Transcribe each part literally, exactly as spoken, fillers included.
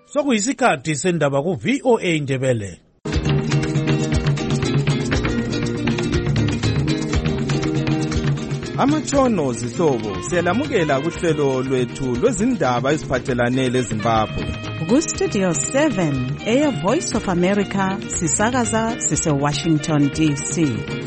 Sokuyisikhathi sendaba ku V O A Ndebele. Amatshono zihlobo siyalamukela kuhlelo lwethu lwezindaba eziphathelane leZimbabwe. Ku Studio seven, Air Voice of America, sisakaza sise Washington D C.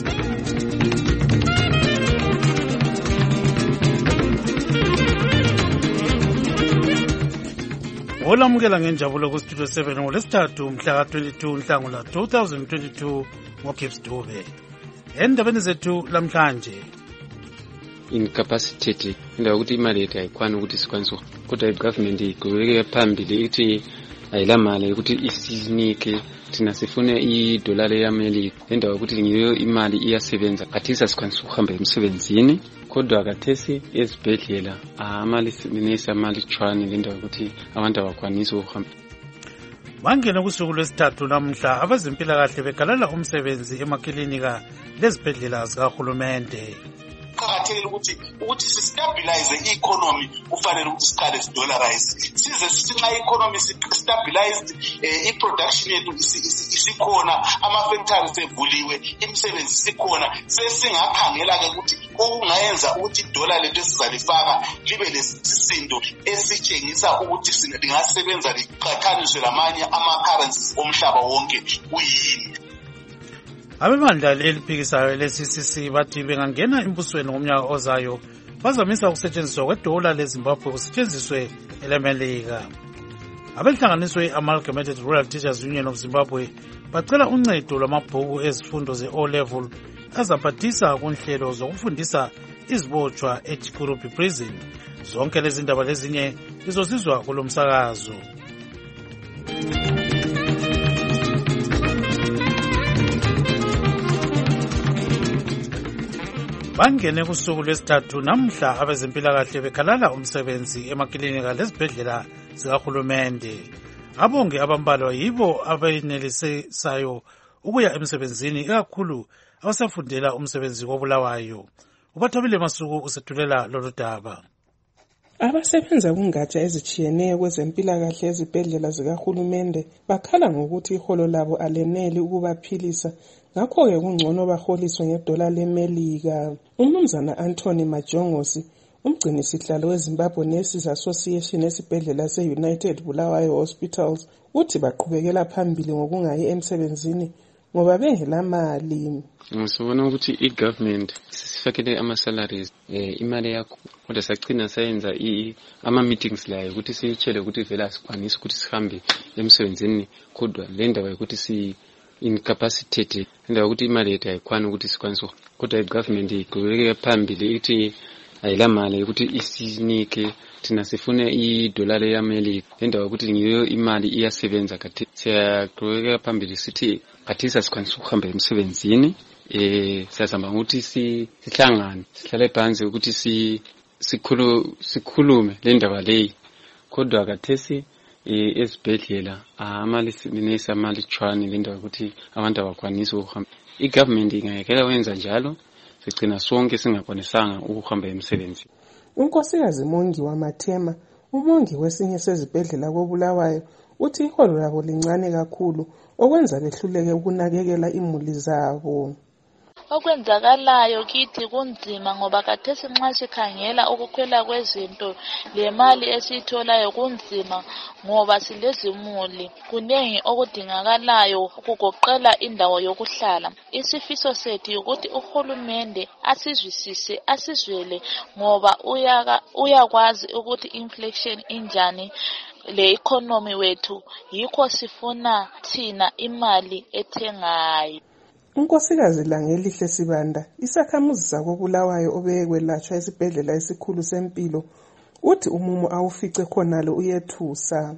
Olamukela ngenjabulo ku Studio seven ngolesithathu mhla ka twenty-two Nhlangula two thousand twenty-two ngoGibbs Dube. Endabeni zethu lamhlanje, incapacitated indawo ukuthi imali yethu ayikwani ukuthi sikwanise kodwa igovernment igqubekele phambili ithi ayilamali ukuthi isinike thina sifune idollar eyamelika indawo ukuthi ngiyo imali iyasebenza kathisa sikwanise ukuhamba emsebenzini kodwa kathesi ezibhedlela amali sinesa mali chwani lendawo ukuthi abantu abakwanisa ukuhamba. Bangena kusuku lwesithathu namhla abezempilakahle begalala umsebenzi emakilinika lezibhedlela zikahulumende. Kuqakathekile ukuthi ukuthi sistabilize i-economy kufanele ukuthi siqale sidollarize size sithi nxa i-economy stabilized i-production yethu isikhona ama-factories evuliwe imisebenzi isikhona sesingakhangela-ke ukuthi okungayenza ukuthi idollar lethu esizalifaka libe lesisindo esitshengisa ukuthi lingasebenza liqhathaniswe lamanye ama-currencies omhlaba wonke kuyini. Abemandla eliphikisayo le-C C C bathi bengangena embusweni ngomnyaka ozayo bazamisa ukusetshenziswa kwedola leZimbabwe kusetshenziswe elemelika. Abehlanganiswe Amalgamated Rural Teachers Union of Zimbabwe bacela uncedo lwamabhuku ezifundo ze-O level azaphathisa kunhlelo zokufundisa izibotshwa eChikurupi Prison. Zonke lezi ndaba lezinye lizosizwa kulo msakazo. Bangene kusuku lwesithathu namhla abezempilakahle bekhalala umsebenzi emakilinika lezibhedlela zikahulumende. Abonge abambalwa yibo abenelisayo ukuya emsebenzini ikakhulu abasafundela umsebenzi wobulawayo. Ubathabile Masuku usethulela lolu daba. Abasebenza kungatsha ezitshiyeneyo kwezempilakahle ezibhedlela zikahulumende bakhala ngokuthi iholo labo aleneli ukubaphilisa. Ngakho-ke kungcono baholiswe ngedola lemelika. Umnumzana Anthony Majongosi, umgcini sihlalo weZimbabwe Nurses Association esibhedlela se-United Bulawayo Hospitals, uthi baqhubekela phambili ngokungayi emsebenzini ngoba bengelamali. Ngisibona ukuthi i-government sifakele ama-salaries eh imali yakho kodwa sagcina sayenza ama-meetings layo ukuthi siyitshele ukuthi vele asikwanisi ukuthi sihambe emsebenzini kodwa le ndawo yokuthi si incapacitated indawo ukuthi imali yethu ayikwani ukuthi sikwanise kodwa i-government igqubekele phambili ithi ayilamali ukuthi isinike thina sifune idollar eyamelika indawo ukuthi ngiyo imali iyasebenza kathi siyaqhubekela phambili sithi kathisa sikwanise ukuhamba emsebenzini eh siyazama ukuthi sihlangane sihlale phansi ukuthi si sikhulu sikhulume le ndaba leyi kodwa kathesi ezibhedlela amali sinesa mali chwani lendawo ukuthi abantu abakwanisa ukuhamba. I-government ingayekela wenza njalo sigcina sonke singakwanisanga ukuhamba emsebenzi. Unkosikazi Mongi wamathema, umongi wesinye sezibhedlela koBulawayo, uthi iholo labo lincane kakhulu okwenza behluleke ukunakekela imuli zabo. Okwenzakalayo kithi kunzima ngoba kathesi nxa sikhangela ukukhwela kwezinto le mali esitholayo kunzima ngoba silezimuli kunengi okudingakalayo ukugoqela indawo yokuhlala. Isifiso sethu ukuthi uhulumende asizwisise asizwele ngoba uyaka uyakwazi ukuthi inflation injani le economy wethu yikho sifuna thina imali ethengayo. Unkosikazi Langelihle Sibanda, isakhamuzi sakoBulawayo obekwelatshwa esibhedlela esikhulu sempilo, uthi umumo awufice khonalo uyethusa.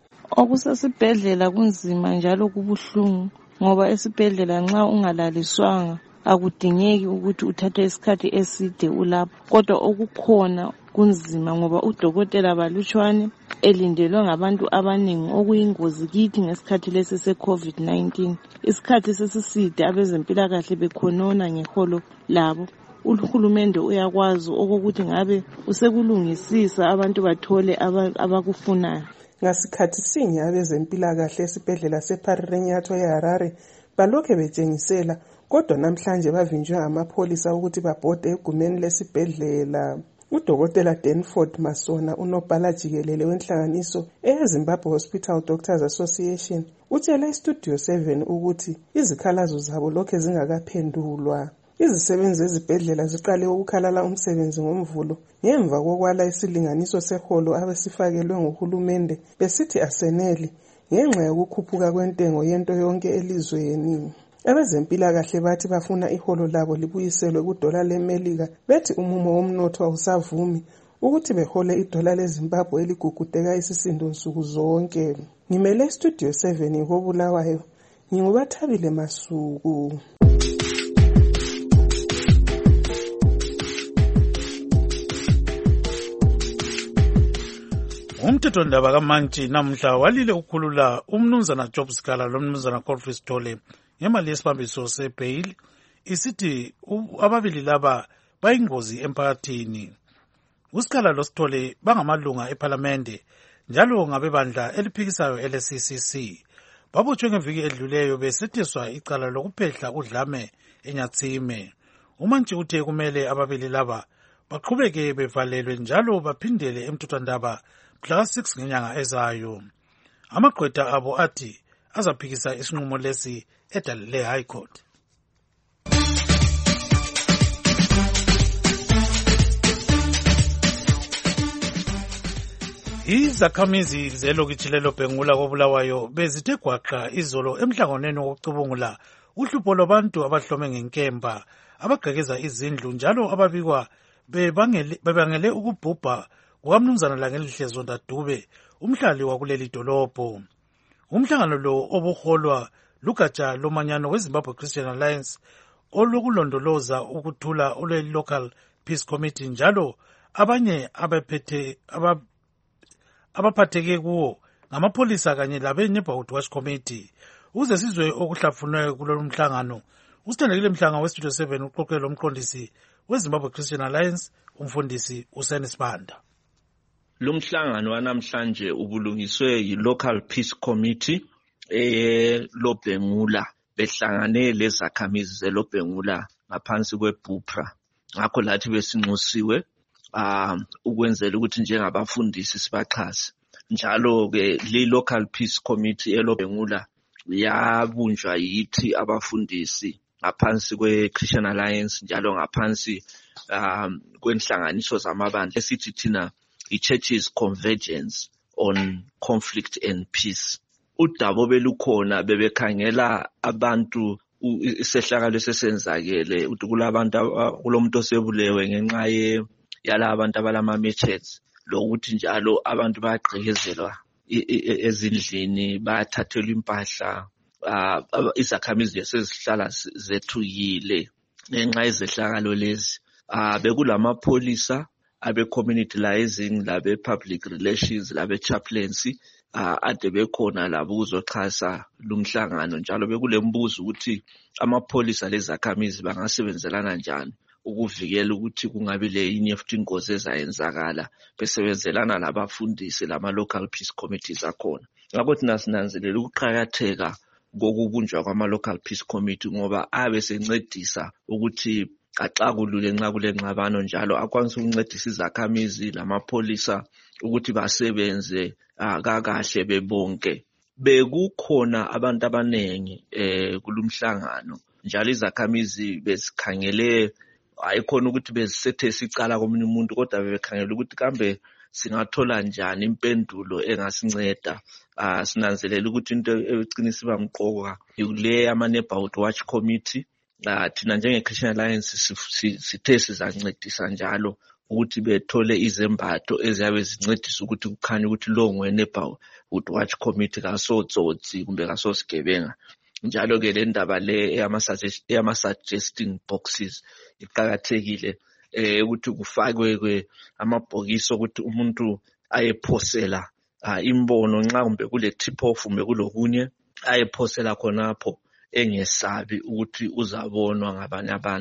Okusesibhedlela kunzima njalo kubuhlungu ngoba esibhedlela nxa ungalaliswanga akudingeki ukuthi uthathe isikhathi eside ulapho kodwa okukhona kunzima ngoba udokotela balutshwane elindelwe ngabantu abaningi okuyingozi kithi ngesikhathi lesi se-COVID nineteen. Isikhathi sesiside abezempilakahle bekhonona ngeholo labo. Uhulumende uyakwazi okokuthi ngabe usekulungisisa abantu bathole abakufunayo. Ngasikhathi sinye abezempilakahle esibhedlela seParirenyatho eHarare balokhe betshengisela, kodwa namhlanje bavinjwe amapholisa ukuthi babhode egumeni lesibhedlela. Udokotela Danford Masona, unobhala jikelele wenhlanganiso ezimbabwe Hospital Doctors Association, utshele iStudio seven ukuthi izikhalazo zabo lokhe zingakaphendulwa. Izisebenzi ezibhedlela ziqale ukukhalala umsebenzi ngomvulo ngemva kokwala isilinganiso seholo abesifakelwe nguhulumende besithi aseneli ngenxa yokukhuphuka kwentengo yento yonke elizweni. Abezempilakahle bathi bafuna iholo labo libuyiselwe kudola leMelika, bethi umumo womnotho awusavumi ukuthi behole idola leZimbabwe eligugudeka isisindo nsuku zonke. Ngimele iStudio seven ngobulawayo, ngingubathabile Masuku. Umthetho ndaba kaMantshi namhla walile ukukhulula umnumzana Job Scala lomnumzana Godfrey Sithole ngemali yesibambiso sebail, isithi ababili laba bayingozi emphakathini. uScala loSithole bangamalunga eParliamente njalo ngabebandla eliphikisayo ele-C C C. Babotshwe ngeviki edluleyo besethiswa icala lokuphehla udlame eNyatsime. uMantshi uthe kumele ababili laba baqhubeke bevalelwe njalo baphindele emthethwandaba mhla six ngenyanga ezayo. Amagqwetha abo athi azaphikisa isinqumo lesi edalile High Court. Izakhamizi zelokitshi leLobhengula koBulawayo bezithe gwaqa izolo emhlanganweni wokucubungula uhlupho lwabantu abahlome ngenkemba abagqekeza izindlu njalo ababikwa bebangele ukubhubha kukamnumzana Langelihle Zonda Dube, umhlali wakuleli dolobho. Umhlangano lo obuholwa lugatsha lomanyano weZimbabwe Christian Alliance olokulondoloza ukuthula olwe-Local Peace Committee njalo abanye abaphethe abaphatheke kuwo ngamapholisa kanye labe-Neighborhood Watch Committee. Uze sizwe okuhlafunwe kulolu mhlangano, usithandekile Mhlanga weStudio seven uxoxele lomqondisi weZimbabwe Christian Alliance umfundisi uSenis Banda. Lumhlangano wanamhlanje ubulungiswe yi-Local Peace Committee eLobhengula behlangane lezakhamizi zeLobhengula ngaphansi kweBupra. Ngakho lathi besinxusiwe um ukwenzela ukuthi njengabafundisi sibaxhase. Njalo ke le-Local Peace Committee eLobhengula yabunjwa yithi abafundisi ngaphansi kwe-Christian Alliance njalo ngaphansi um kwenhlanganiso zamabandla esithi thina i-Churches Convergence on Conflict and Peace. Udabo belukhona bebekhangela abantu isehlakalo sesenzakele ukuthi kulabantu kulomuntu osebulewe ngenxa ye yala abantu abalama matches lokuthi njalo abantu bayagqekezelwa ezindlini bayathathelwa impahla izakhamizi sezihlala zethukile ngenxa yezehlakalo lezi. Bekulamapholisa abe-community liaising labe-public relations labe-chaplaincy ade bekhona labo ukuzoxhasa lumhlangano njalo bekulembuzo ukuthi amapholisa lezakhamizi bangasebenzelana njani ukuvikela ukuthi kungabi le yinye futhi ingozi ezayenzakala besebenzelana labafundisi lama-local peace committees akhona. Ngakho thina sinanzelela ukuqakatheka kokubunjwa kwama-local peace committee ngoba abe sencedisa ukuthi axakulule nxa kule ngxabano njalo akwanisa ukuncedisa izakhamizi lamapholisa ukuthi basebenze kakahle bebonke. Bekukhona abantu abanengi eh kulumhlangano njalo izakhamizi bezikhangele ayikhona ukuthi bezisethe sicala komunye umuntu kodwa bebekhangela ukuthi kambe singathola njani impendulo engasinceda. Ah sinanzelela ukuthi into ecinisa bamqoka yile ama-Neighborhood Watch Committee. Uh, thina njenge-Christian Alliance sithe sizancedisa njalo ukuthi bethole izembatho eziyabe zincedisa ukuthi kukhanye ukuthi lo ngu-Neighborhood Watch Committee kasotsotsi kumbe kasosigebenga. Njalo ke le ndaba le eyama-suggesting boxes iqakathekile eh ukuthi kufakwe amabhokisi ukuthi umuntu ayephosela uh, imbono nxa kumbe kule tip off kumbe kulokunye ayephosela khonapho engesabi ukuthi uzabonwa ngabanye abantu.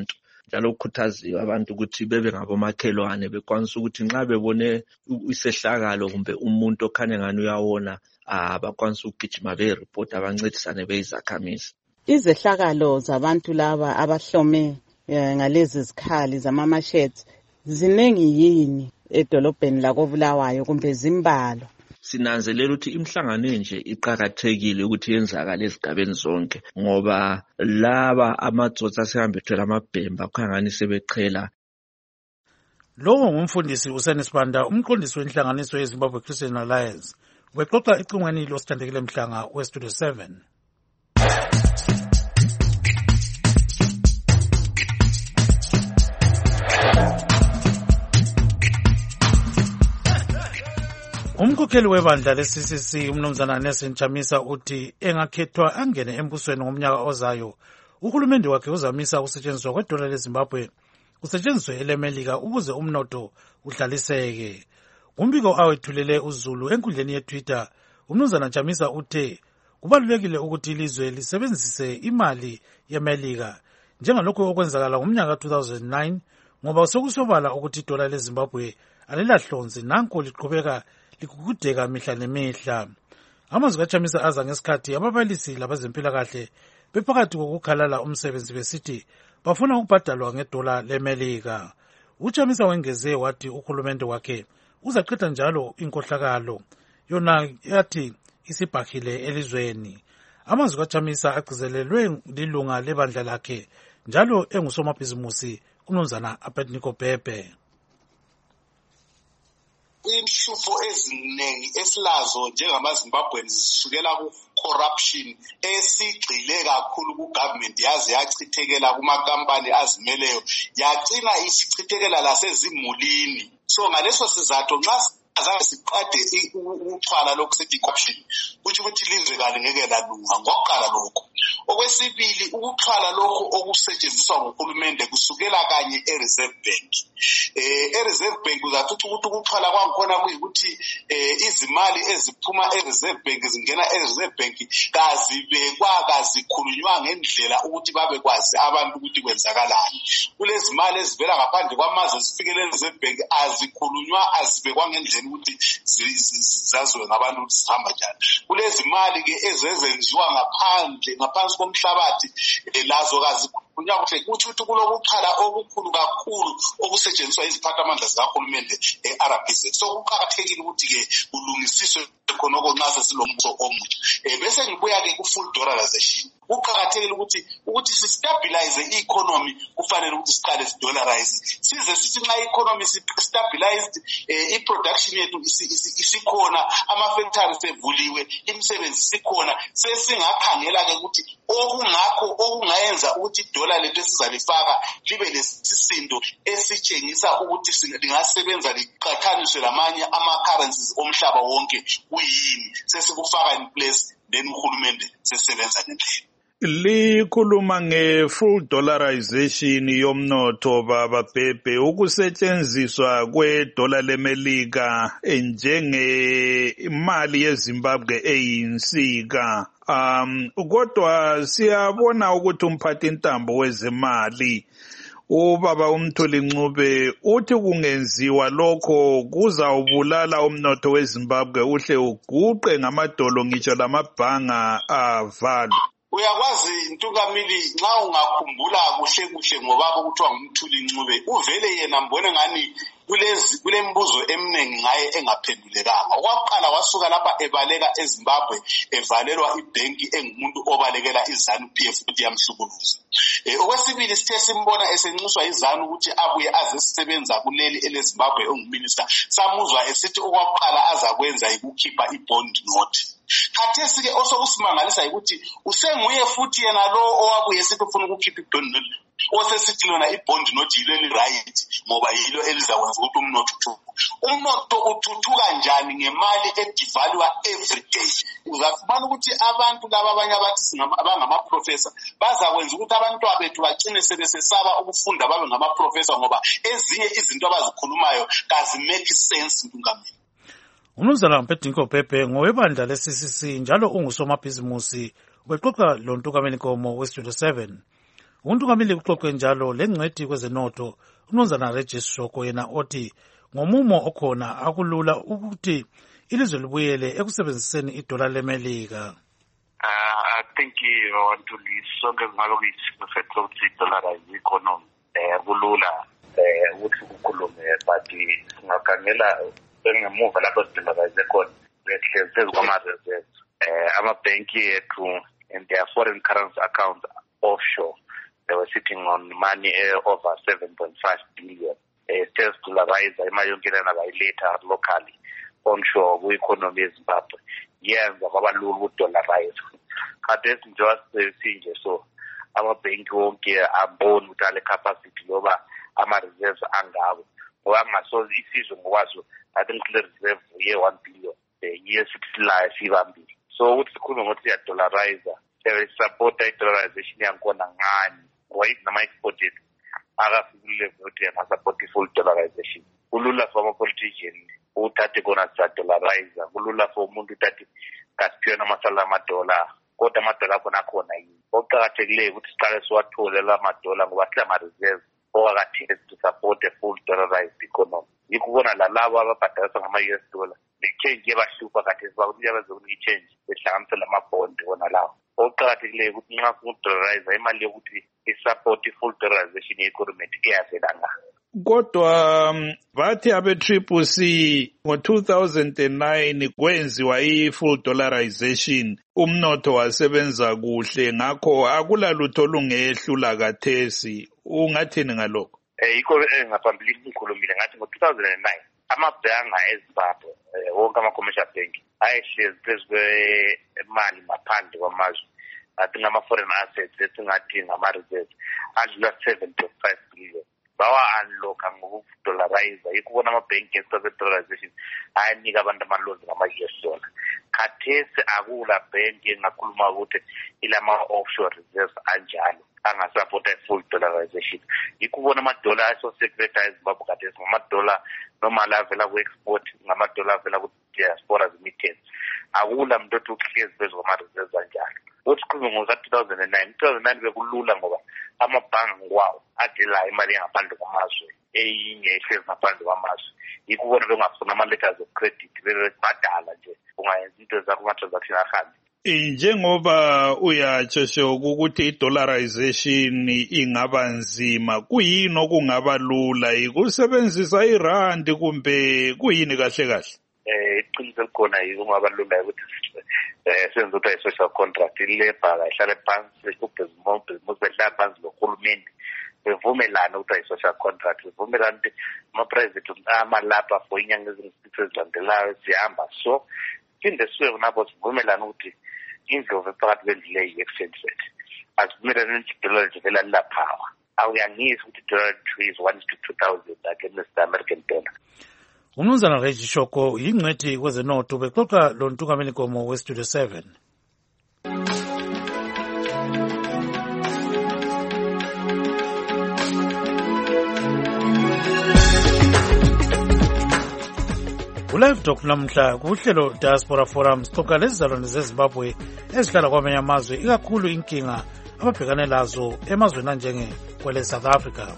njalo kukhuthaziwe abantu ukuthi bebe ngabomakhelwane bekwanisa ukuthi nxa bebone isehlakalo kumbe umuntu okhanya ngani uyawona abakwanisa ukugijima be-report abancedisane beyizakhamizi. Izehlakalo zabantu laba abahlome ngalezi zikhali zama-machetes ziningi yini edolobheni lakoBulawayo kumbe zimbalo? Sinanzelela ukuthi imihlangano enje iqhakathekile ukuthi yenzakale ezigabeni zonke ngoba laba amatsotsi asehambe ethwele amabhemba kukhangani sebeqhela. Lowo ngumfundisi uSenisibanda, umqondisi wenhlanganiso yeZimbabwe Christian Alliance, wexoxa ecingweni losithandekile mhlanga weStudio seven. Umkhokheli webandla le-C C C umnumzana Nelson Chamisa uthi engakhethwa angene embusweni ngomnyaka ozayo uhulumende wakhe uzamisa ukusetshenziswa kwedola leZimbabwe kusetshenziswe elemelika ukuze umnotho uhlaliseke. Umbiko awethulele uZulu enkundleni yeTwitter, umnumzana Chamisa uthe kubalulekile ukuthi ilizwe lisebenzise imali yemelika njengalokho okwenzakala ngomnyaka two thousand nine ngoba sokusobala ukuthi idola leZimbabwe alilahlonzi nanko liqhubeka likukudeka mihla nemihla. Amazwi kaChamisa aza ngesikhathi ababalisi labezempilakahle bephakathi kokukhalala umsebenzi besithi bafuna ukubhadalwa ngedola lemelika. UChamisa wengeze wathi uhulumende wakhe uzaqeda njalo inkohlakalo yona yathi isibhahile elizweni. Amazwi kaChamisa agcizelelwe lilunga lebandla lakhe njalo engusomabhizimusi umnumzana Abednego Bhebhe. Inhlupho eziningi esilazo njengamaZimbabweans zisukela ku-corruption esigxile kakhulu ku-government yaze yachithekela kumakampani azimeleyo yagcina isichithekela lasezimulini. So ngaleso sizathu nxa azange siqade uxhwala lokhu sethi corruption kuthi ukuthi ilizwe kali ngeke lalunga ngokuqala lokho. Okwesibili ukuxhwala lokhu okusetshenziswa nguhulumende kusukela kanye e-Reserve Bank. Eh e-Reserve Bank uzathuthi ukuthi ukuxhwala kwangikhona kuyikuthi eh izimali eziphuma e-Reserve Bank zingena e-Reserve Bank kazibekwa kazikhulunywa ngendlela ukuthi babekwazi abantu ukuthi kwenzakalani. Kulezi mali ezivela ngaphandle kwamazwe zifikele e-Reserve Bank azikhulunywa azibekwa ngendlela ukuthi zaziwe ngabantu ukuthi zihamba njani. Kulezi mali ke ezezenziwa ngaphandle ngaphansi komhlabathi lazo kazikhulunywa kuhle kuthi ukuthi kulokuqhala okukhulu kakhulu okusetshenziswa iziphathamandla zikahulumende e-R B Z. So kuqakathekile ukuthi ke kulungisiswe khonoko nxa sesilombuso omutsha. Bese ngibuya ke ku-full dollarization. Kuqakathekile ukuthi ukuthi si-stabilize i-economy kufanele ukuthi siqale si-dollarize. Size sithi nxa i-economy si-stabilized i-production yethu isikhona, ama-factories sevuliwe, imisebenzi isikhona, sesingakhangela ke ukuthi okungakho okungayenza ukuthi idola lethu esizalifaka libe lesisindo esitshengisa ukuthi lingasebenza liqhathaniswe lamanye ama-currencies omhlaba wonke kuyini sesikufaka in place then uhulumende sesebenza ngendlela. Likhuluma nge-full dollarization yomnotho baba Bhebhe, ukusetshenziswa kwedola lemelika njengemali yeZimbabwe eyinsika. Um kodwa siyabona ukuthi umphathi intambo wezemali ubaba uMtholi Ncube uthi kungenziwa lokho kuzawubulala umnotho weZimbabwe uhle uguqe ngamadolo ngitsho lamabhanga avalwe. Uyakwazi Ntukamili nxa ungakhumbula kuhle kuhle ngobaba ukuthiwa nguMtholi Ncube uvele yena mbone ngani kulezi kulembuzo eminingi ngaye engaphendulekanga. Okwaqala wasuka lapha ebaleka eZimbabwe evalelwa ibhenki engumuntu obalekela iZanu P F ukuthi yamhlukuluza. Eh okwesibili sithe simbona esenxuswa iZanu ukuthi abuye azesebenza kuleli eleZimbabwe enguminister. Samuzwa esithi okwaqala azakwenza ukukhipha ibond note. Khathesi ke osokusimangalisa ukuthi usenguye futhi yena lo owabuye sithi ufuna ukukhipha ibond note. Osesithi lona ibond note yilo eli right ngoba yilo elizakwenza ukuthi umnotho uthuthuke. Umnotho uthuthuka njani ngemali edivalwa every day? Uzafumana ukuthi abantu laba abanye abathi abangama professor bazakwenza ukuthi abantu abethu bagcine sebesesaba ukufunda babe ngama professor ngoba ezinye izinto abazikhulumayo kazi make sense Ntungamili. Umnumzana Abednego Bhebhe ngowebandla le-C C C njalo ungusomabhizimusi wexoxa lo Ntukameli Nkomo weStudio seven. Untungameli kuxoxe njalo lengcwethi kwezenotho uMnumzana Regis Shoko yena othi ngomumo okhona akulula ukuthi ilizwe libuyele ekusebenziseni idola leMelika. Uh, I think I want to leave sonke ngalokuyisikufethe ukuthi i-dollarize economy eh kulula eh ukuthi ukukhulume but singakhangela engemuva lapho si-dollarize khona behlezi phezu kwama-reserves eh amabhenki ethu and their foreign currency accounts offshore they were sitting on money uh, over seven point five billion eh test dollarize imali yonke lena bayiletha locally onshore ku-economy yeZimbabwe yenza kwaba lula ukudollarize kade njengoba sinje so amabhenki wonke abona ukuthi ale capacity loba ama-reserves angabo ngoba ngasoze isizwe ngokwazo I think le reserve ye one billion ye sixty la sibambili so ukuthi sikhulume ngokuthi siyadollarize support i-dollarization yankona ngani ngoba nama-exported akafikile ukuthi ama-support i-full dollarization kulula for ama-politician uthathe kona siyadollarize kulula for umuntu uthathe kasiphiwe namasala amadola kodwa amadola akhona akhona yini okuqakathekileyo ukuthi siqale siwathole la madola ngoba sila ma-reserve okakathile to support a full dollarized economy yikubona lalabo ababhadaliswa ngama-U S dollar ne-change yebahlupha kade sibakuthi abezokunika i-change behlanganisela amabhondi wona lawo okuqakathekileyo ukuthi nxa ukudollarize imali yokuthi isupport i-full dollarization ye-economy iyavelanga. Kodwa bathi abe-Triple C ngo-two thousand nine kwenziwa i-full dollarization umnotho wasebenza kuhle ngakho akulalutho olungehlula kathesi ungathini ngalokho? Eh yikho engaphambilini ngikhulumile ngathi ngo-two thousand nine amabhanga eZimbabwe wonke ama-commercial bank ayehlezi phezu kwemali ngaphandle kwamazwe athi ngama-foreign assets esingathi ngama-reserves adlula seven point five billion bawa-unlocka ngokudollarize yikubona amabhenki esaze-dollarization ayanika abantu amalozi ngama-U S dollar khathesi akula bhenki engakhuluma ukuthi ilama-offshore reserves anjalo angasapota i-full dollarization yikubona amadola aso-secretary eZimbabwe khathesi ngamadola normala avela ku-export ngamadola avela ku-diaspora remittance akula muntu othi uhlezi phezu kwama-reserves anjalo othi sikhulume ngo-two thousand nine two thousand nine bekulula ngoba amabhanga ngwawo adela imali engaphandle kwamazwe eyinye ehlezi ngaphandle kwamazwe yikubona bengafuna ama-letters of credit bebebhadala nje ungayenza into zakho ama-transaction ahambe. Njengoba uyatsho ukuthi i-dollarization ingaba nzima kuyini okungaba lula ikusebenzisa irandi kumbe kuyini kahle kahle? Eh iqiniso likhona yikungaba lula ukuthi eh senze ukuthi i-social contract ilebha ihlale phansi ubhizimusi behlala phansi nohulumeni bevumelana ukuthi i-social contract bevumelana ukuthi ama-private amalapha for inyanga ezingu-six ezilandelayo zihamba so phinde siwe nabo sivumelana ukuthi indlovu phakathi kwendlela yi-exchange rate asivumelane ukuthi idollar livela lilaphawa awuyangisi ukuthi idollar is one to two thousand against the American dollar. Umnumzana Regis Shoko yingcwethi kwezenotho bexoxa lo ntungameli nkomo we-Studio seven. Ulive Talk namhla kuhlelo Diaspora Forum sixoxa lezizalwane zeZimbabwe ezihlala kwamanye amazwe ikakhulu inkinga ababhekane lazo emazweni anjenge kwele South Africa.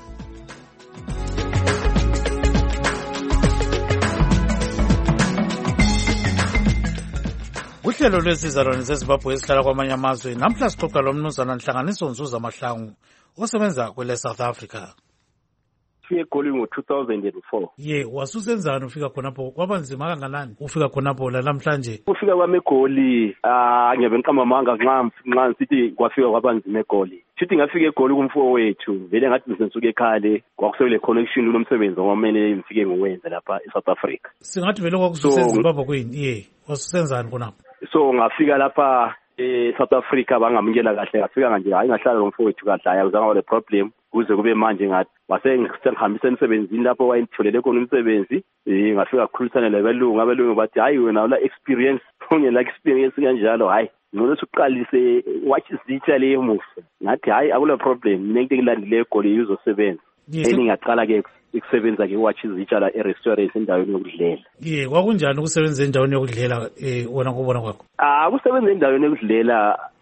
Uhlelo lwesizalwane zeZimbabwe ezihlala kwamanye amazwe namhla sixoxa lo mnumzana Nhlanganiso Nzuza Mahlangu osebenza kwele South Africa. eGoli ngo-two thousand four. Ye, wasusenzani ufika khonapho? Kwabanzima kangakanani ufika khonapho la namhlanje? Ufika kwami eGoli, ah ngiyabe ngiqamamanga nxa nxa ngithi kwafika kwabanzima eGoli. Sithi ngafika eGoli kumfo wethu, vele ngathi ngisensuka ekhale, kwakusele connection lomsebenzi ngokumele ngifike ngowenza lapha eSouth Africa. Singathi vele kwakususenza Zimbabwe kwini? Ye, wasusenzani khonapho? So ngafika lapha eSouth Africa bangamukela kahle, ngafika nje hayi ngahlala nomfo wethu kahle, ayazange wale problem. Kuze kube manje ngathi wasengihambisa emsebenzini lapho wayengitholele khona umsebenzi eh ngafika ukukhulumisana labelungu abelungu bathi hayi wena ula experience ungela experience kanjalo hayi ngone uqalise watch izitsha le emuva ngathi hayi akula problem mina into engilandile eGoli uzosebenza engingaqala ke ukusebenza ke watch izitsha la e-restaurant endaweni yokudlela. Yeah, kwakunjani ukusebenza endaweni yokudlela eh wona kubona kwakho? Ah ukusebenza endaweni yokudlela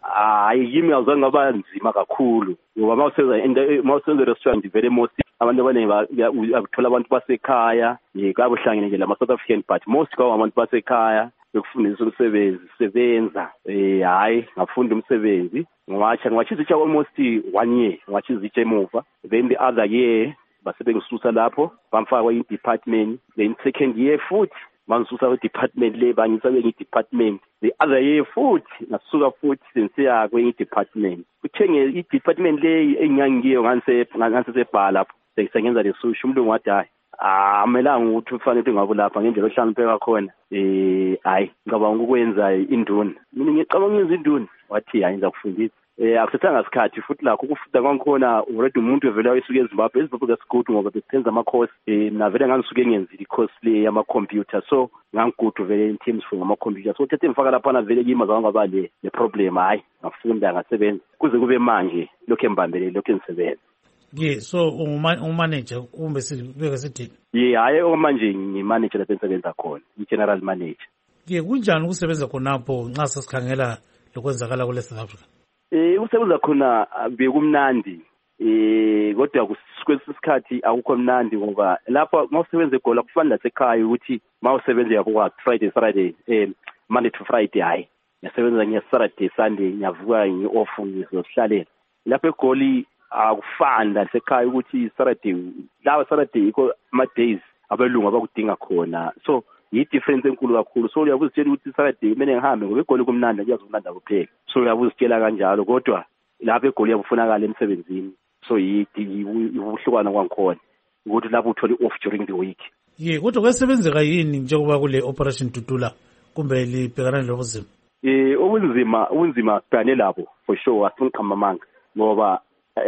hayi yimi awuzange ngaba nzima kakhulu ngoba mawusenza mawusenza restaurant vele most abantu abaningi akuthola abantu basekhaya kabuhlangene nje lama South African but most kwawo abantu basekhaya bekufundisa umsebenzi sebenza eh hayi ngafunda umsebenzi ngawacha ngwachizitsha almost one year ngwachizitsha emuva then the other year basebengisusa lapho bamfaka in department then second year futhi mangisusa ku department le bangisa kwenye department the other year futhi ngasuka futhi sensiya kwenye department kuthenge i department le engangiyo nganse nganse sebhala lapho sengenza lesusho umuntu ngathi hayi amelanga ukuthi ufanele ukuthi ngabe lapha ngendlela ohlanipheka khona eh hayi ngicabanga ukwenza induna mina ngicabanga ukwenza induna wathi hayi ngiza kufundisa eh akusethanga isikhathi futhi lakho ukufunda kwangikhona already umuntu evela esuke eZimbabwe eZimbabwe ngesikhudu ngoba besenza ama course eh mina vele ngangisuke ngenzile i-course le yama computer so ngangigudu vele in terms for ama computer so uthethe mfaka lapha na vele kima zangaba le le problem hayi ngafunda ngasebenza kuze kube manje lokho embambelele lokho engisebenza. Yeah, so umanager kumbe sibeke sithi yeah hayi manje ngimanager lapha engisebenza khona i-general manager. Yeah, kunjani ukusebenza khonapho nxa sesikhangela lokwenzakala kule South Africa? Eh ukusebenza khona bekumnandi eh kodwa kusikhathi akukho mnandi ngoba lapha mawusebenza eGola kufana lasekhaya ukuthi mawusebenza yabo kwa Friday Friday eh Monday to Friday hayi ngiyasebenza nge Saturday Sunday ngiyavuka ngi-off ngizohlalela lapha eGoli akufani lasekhaya ukuthi Saturday lawa Saturday iko ama days abelungu abakudinga khona so yi-difference enkulu kakhulu so uyabuzitshela ukuthi Saturday kumele ngihambe ngoba eGoli kumnandi kuyazi kumnandi kuphela so uyabuzitshela kanjalo kodwa lapha eGoli yabufunakala emsebenzini so yibuhlukana kwangikhona ukuthi lapho uthola i-off during the week. Ye kodwa kwesebenzeka yini njengoba kule operation Tutula kumbe libhekana nobunzima? Eh obunzima ubunzima bhekane labo for sure asinqhamamanga ngoba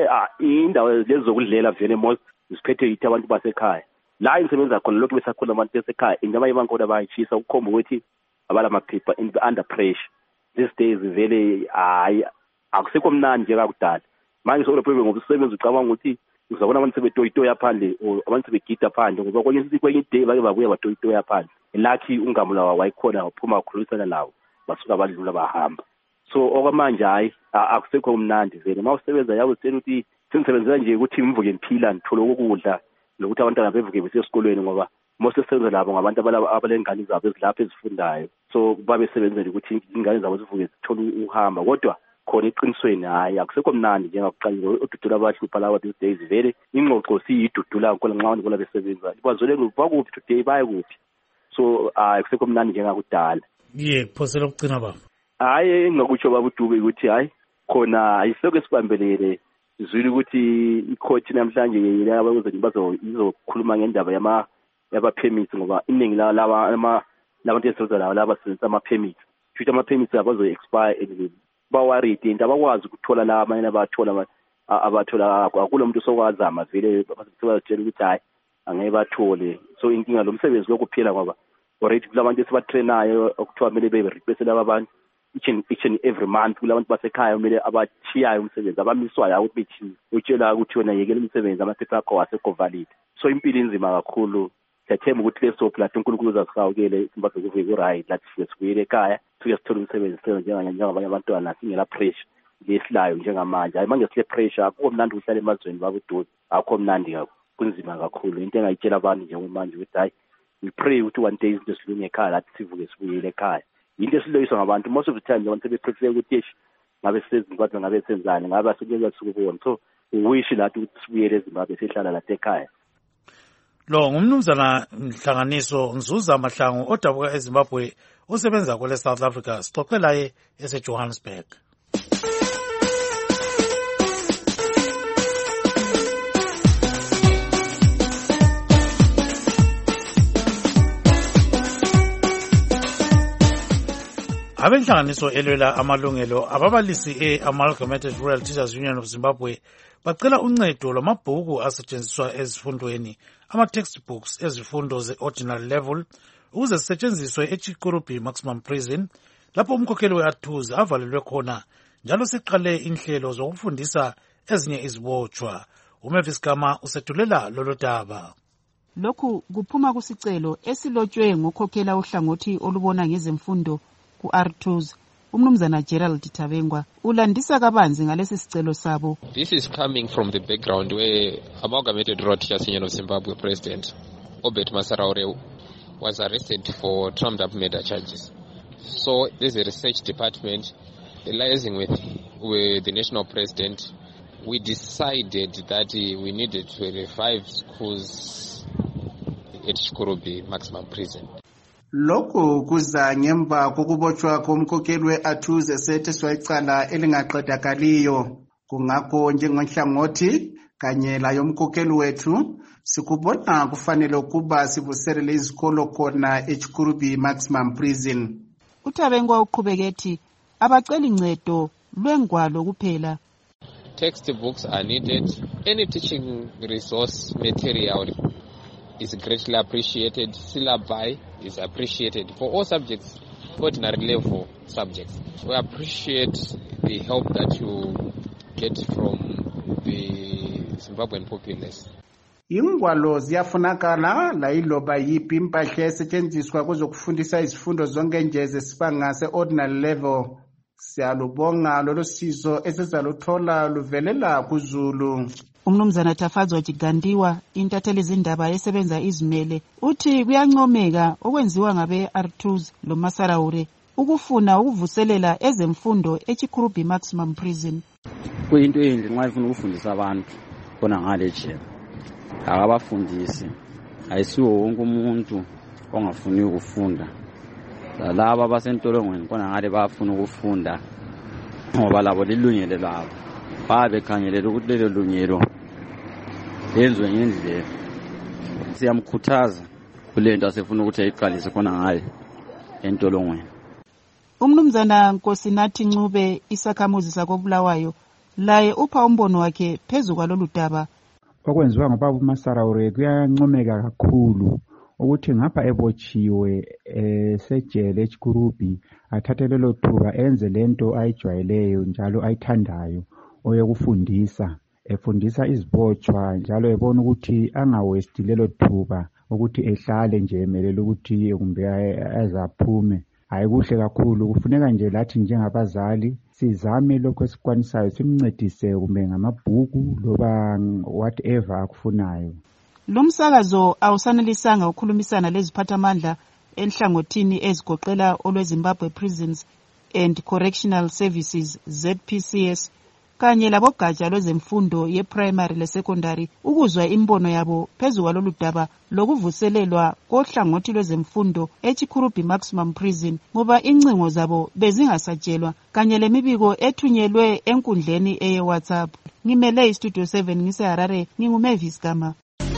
indawo lezi zokudlela vele most isiphethe yithi abantu basekhaya la insebenza khona lokho besakhona abantu basekhaya indaba yibankoda bayishisa ukukhomba ukuthi abala maphepha under pressure these days vele hayi akusekho mnandi njengakudala manje so problem ngoba usebenza ucabanga ukuthi uzabona abantu sebetoyitoya phandle abantu sebegida phandle ngoba kwenye isiku kwenye day bake babuya batoyitoya phandle lucky ungamulawa wayikhona waphuma ukukhulumisana lawo basuka badlula bahamba so okwamanje hayi akusekho umnandi vele mawusebenza yawo sitshela ukuthi sengisebenzela nje ukuthi imvuke ngiphila ngithola ukudla lokuthi abantwana bevuke besesikolweni ngoba most sebenza labo ngabantu abalengane zabo ezilapha ezifundayo so babesebenzela ukuthi ingane zabo zivuke zithola uhamba kodwa khona eqinisweni hayi akusekho mnandi njengakuqala odudula abahlupha lawa these days vele ingxoxo siyidudula ngikho nxa abantu besebenza bazole bakuphi today baye kuphi so akusekho mnandi njengakudala. Ye phosela ukucina baba hayi engakutsho baba uDube ukuthi hayi khona ayisoko esibambelele izwile ukuthi i-court namhlanje laba bazo izokhuluma ngendaba yama yaba permits ngoba iningi la laba labantu esebenza la laba basebenzisa ama permits futhi ama permits abazo expire and bawaride into abakwazi ukuthola la amanye abathola abathola akulo muntu sokwazama vele basebenzela ukuthi hayi angeke bathole so inkinga lo msebenzi lokuphila ngoba already kulabantu esibatrainayo okuthiwa kumele bebe replace laba abantu each and each and every month kulabantu basekhaya kumele abachiyayo umsebenzi abamiswayo ukuthi bethi utshela ukuthi wena yekela umsebenzi amaphepha akho wasekho valid so impilo inzima kakhulu siyathemba ukuthi leso plot uNkulunkulu uzasihawukele sibaze kuvuke ku right lathi sibuyele ekhaya siye sithola umsebenzi njenganye njengabanye abantwana singela pressure lesilayo njengamanje hayi manje sile pressure akukho mnandi uhlala emazweni babuduze akukho mnandi kunzima kakhulu into engayitshela abantu njengamanje ukuthi hayi we pray ukuthi one day izinto silunge ekhaya lathi sivuke sibuyele ekhaya into esiloyiswa ngabantu most of the time abantu sebeprepare ukuthi eish ngabe sezimbabwe ngabe senzani ngabe asukela sukubona so uwish lathi ukuthi sibuyele eZimbabwe sihlala lathi ekhaya. Lo ngumnumzana Nhlanganiso Nzuza Mahlangu odabuka eZimbabwe usebenza kule South Africa sixoxela ye ese Johannesburg. Abenhlanganiso elwela amalungelo ababalisi e-Amalgamated Rural Teachers Union of Zimbabwe bacela uncedo lwamabhuku asetshenziswa ezifundweni ama-textbooks ezifundo ze-ordinary level ukuze zisetshenziswe eChikurubi Maximum Prison lapho umkhokheli we-Athuzi avalelwe khona njalo siqale inhlelo zokufundisa ezinye izibotshwa. uMavis Gama usethulela lolo daba. Lokhu kuphuma kusicelo esilotshwe ngokhokhela uhlangothi olubona ngezemfundo ku-Arthurs umnumzana Gerald Tabengwa ulandisa kabanzi ngalesi sicelo sabo. This is coming from the background where Amalgamated Road Teachers Union of Zimbabwe President Obert Masaraure was arrested for trumped up murder charges. So there's a research department liaising with, with the national president. We decided that we needed to revive schools at Chikurubi maximum prison. Lokhu kuza ngemva kokubotshwa komkhokheli we-Athuze sethiswa icala elingaqedakaliyo. Kungakho njengenhlangothi kanye layo umkhokheli wethu sikubona kufanele ukuba sivuselele izikolo khona eChikurubi maximum prison. Utabengwa uqhubeka ethi abacela incedo lwengwalo kuphela. Textbooks are needed. Any teaching resource material is greatly appreciated. Syllabi is appreciated for all subjects, ordinary level subjects. We appreciate the help that you get from the Zimbabwean populace. Ingwalo ziyafunakala la iloba yipi impahla esetshenziswa kuzokufundisa izifundo zonke nje zesibanga se-ordinary level. Siyalubonga lolo sizo esizaluthola luvelela kuZulu. Umnumzana Tafadzwa Chigandiwa intatheli izindaba esebenza izimele uthi kuyancomeka okwenziwa ngabe Arthuz lo Masaraure ukufuna ukuvuselela ezemfundo eChikurubi maximum prison. Kuyinto endle nxa ifuna ukufundisa abantu khona ngale nje. Akabafundisi ayisiwo wonke umuntu ongafuni ukufunda. Laba basentolongweni khona ngale bafuna ukufunda ngoba labo lilungelo labo. Babe khangelela ukuthi lelo lungelo lenzwe ngendlela. Siyamkhuthaza kulento asefuna ukuthi ayiqalise khona ngaye entolongweni. Umnumzana Nkosinathi Ncube isakhamuzi sakobulawayo laye upha umbono wakhe phezulu kwalolu daba. Okwenziwa ngobaba uMasaraure kuyancomeka kakhulu ukuthi ngapha ebotshiwe esejele eChikurubi athathe lelo thuba enze lento ayijwayeleyo njalo ayithandayo oyokufundisa efundisa izibotshwa njalo ebona ukuthi angawesti lelo thuba ukuthi ehlale nje emelele ukuthi kumbe azaphume. Ayikuhle kakhulu kufuneka nje lathi njengabazali sizame lokho esikwanisayo simncedise kumbe ngamabhuku loba whatever akufunayo. Lo msakazo awusanelisanga ukukhulumisana leziphathamandla enhlangothini ezigoqela olweZimbabwe Prisons and Correctional Services Z P C S kanye labogatsha lwezemfundo ye-primary le-secondary ukuzwa imbono yabo phezulu kwalolu daba lokuvuselelwa kohlangothi lwezemfundo eChikurubi maximum prison ngoba incingo zabo bezingasatshelwa kanye lemibiko ethunyelwe enkundleni eye-WhatsApp. Ngimele iStudio seven ngise-Harare, nginguMavis Gama.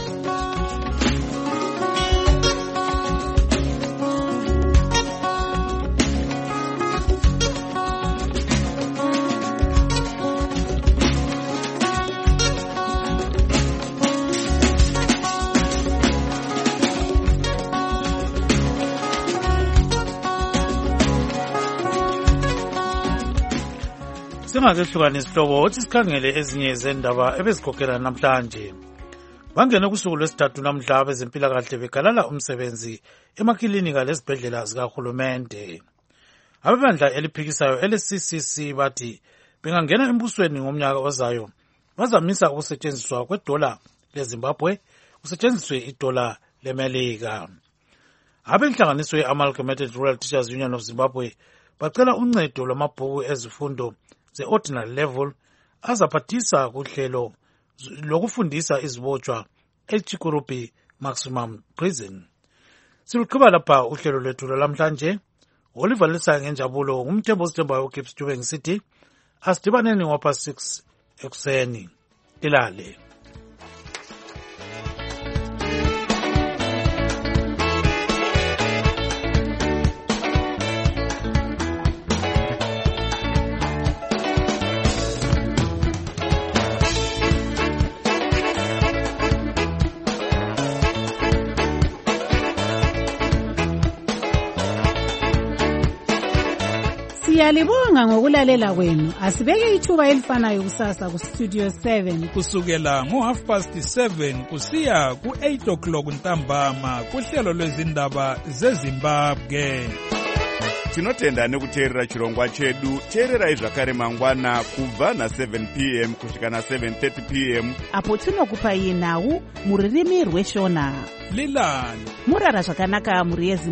Singakehlukana isihlobo uthi sikhangele ezinye zendaba ebezikhokhela namhlanje. Bangena kusuku lwesithathu namhla abezempilakahle begalala umsebenzi emakilinika lezibhedlela zikahulumende. Abebandla eliphikisayo ele-C C C bathi bengangena embusweni ngomnyaka ozayo bazamisa ukusetshenziswa kwedola leZimbabwe kusetshenziswe idola leMelika. Abenhlanganiso ye-Amalgamated Rural Teachers Union of Zimbabwe bacela uncedo lwamabhuku ezifundo ze-ordinary level azaphathisa kuhlelo lokufundisa izibotshwa eChikurubi maximum prison. Siluqhuba lapha uhlelo lwethu lwalamhlanje. Oliver Lisa ngenjabulo ngumthembo osithembayo uGibbs Dubeng City. Asidibaneni ngapha six ekuseni. Ilale. Siyalibonga ngokulalela kwenu. Asibeke ithuba elifanayo kusasa ku Studio seven kusukela ngo half past seven kusiya ku eight o'clock ntambama kuhlelo lwezindaba zeZimbabwe. tinotenda nekuteerera chirongwa chedu. teererai zvakare mangwana kubva na-seven p m kusvika na-seven thirty p m apo tinokupai nhau muririmi rweshona. lilani murara zvakanaka muri